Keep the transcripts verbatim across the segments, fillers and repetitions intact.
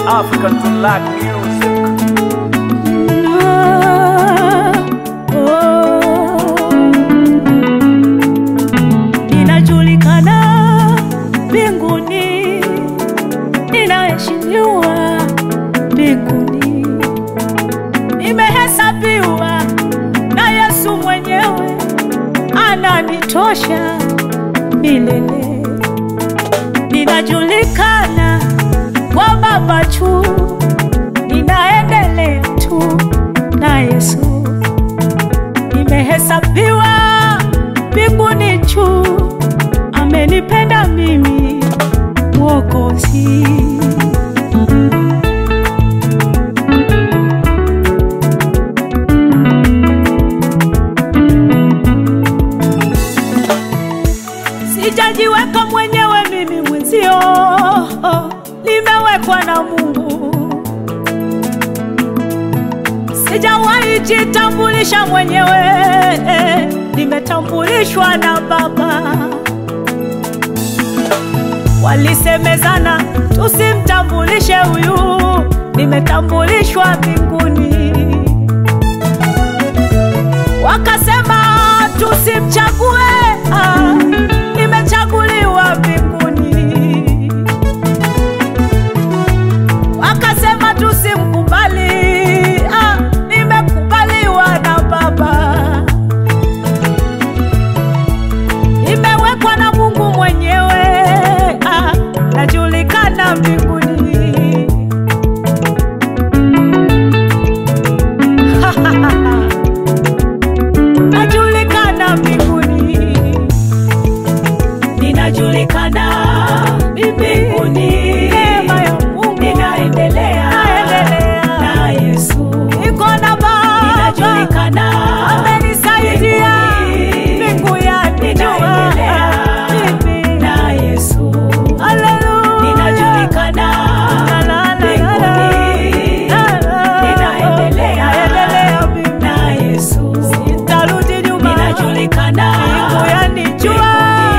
African to Black music. Ninajulikana mbinguni, ninaheshimiwa mbinguni, nimehesabiwa na Yesu mwenyewe, ananitosha milele. Ninajulikana kwa Baba tu, ninaendelea tu na Yesu, nimehesabiwa mbinguni tu, amenipenda mimi Mwokozi. Sijajiweka mwenyewe mimi mwenzio, nimewekwa na Mungu. Sijawahi jitambulisha mwenyewe, nimetambulishwa na Baba. Walisemezana tusimtambulishe huyu, nimetambulishwa mbinguni. Wakasema tusimchague, ah, nimechaguliwa mbinguni. Wakasema tusimkubali, ah, nimekubaliwa na Baba. Nimewekwa na Mungu mwenyewe, ah, najulikana mbinguni. Najulikana mbinguni, ninajulikana mbinguni. Neema ya Mungu, ninaendelea na Yesu, niko na Baba, ninajulikana, amenisaidia mbingu yanijua na Yesu. Haleluya, ninajulikana mbinguni, ninaendelea na Yesu, sitarudi nyuma, ninajulikana mbingu yanijua.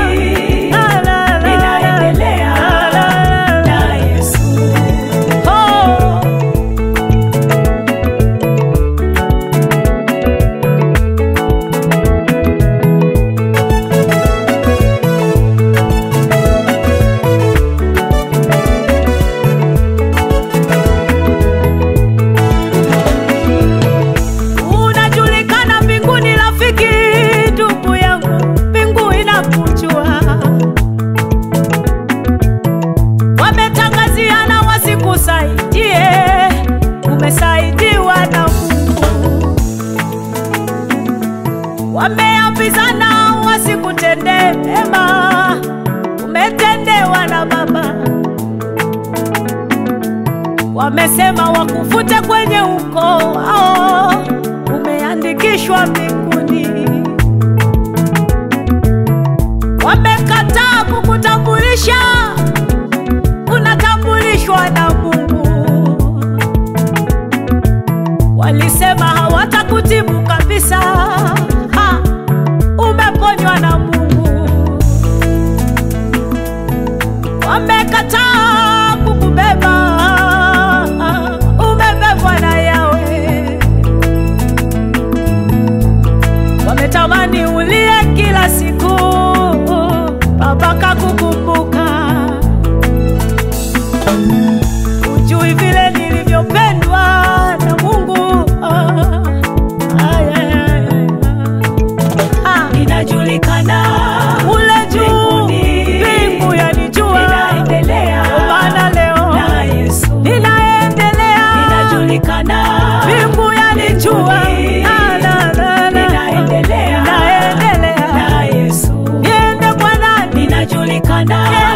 Unajulikana mbinguni rafiki, ndugu yangu, mbingu inakujua. Wametangaziana wasikusaidie, umesaidiwa na Mungu. Wameambizana wasikutende mema, umetendewa na Baba. Wamesema wakufute kwenye ukoo wao, umeandikishwa mbinguni. Wamekataa kukutambulisha, unatambulishwa na Mungu. Walisema hawatakutibu kabisa, ha, umeponywa na Mungu. Wamekataa kukubeba, umebebwa na Yawe. Wametamani ulie kila siku, Baba kakukumbuka. Ujui vile nilivyopendwa na Mungu, ah, ay, ay, ay, ay. Ah, ninajulikana ule juu, mbingu yanijua, ninaendelea maana leo na Yesu, ninaendelea, ninajulikana mbingu yanijua, ninaendelea na Yesu, niende kwa nani? Ninajulikana